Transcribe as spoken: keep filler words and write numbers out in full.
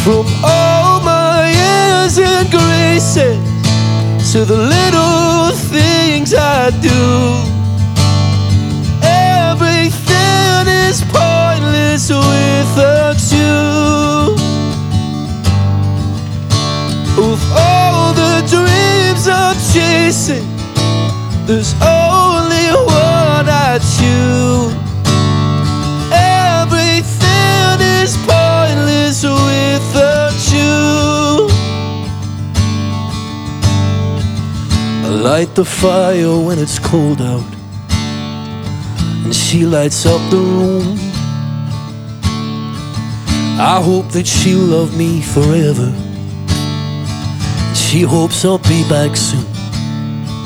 From all my airs and graces to the little things I do, everything is pointless without you. Of all the dreams I'm chasing, there's only one I choose. Everything is pointless without you. I light the fire when it's cold out, and she lights up the room. I hope that she'll love me forever. She hopes I'll be back soon.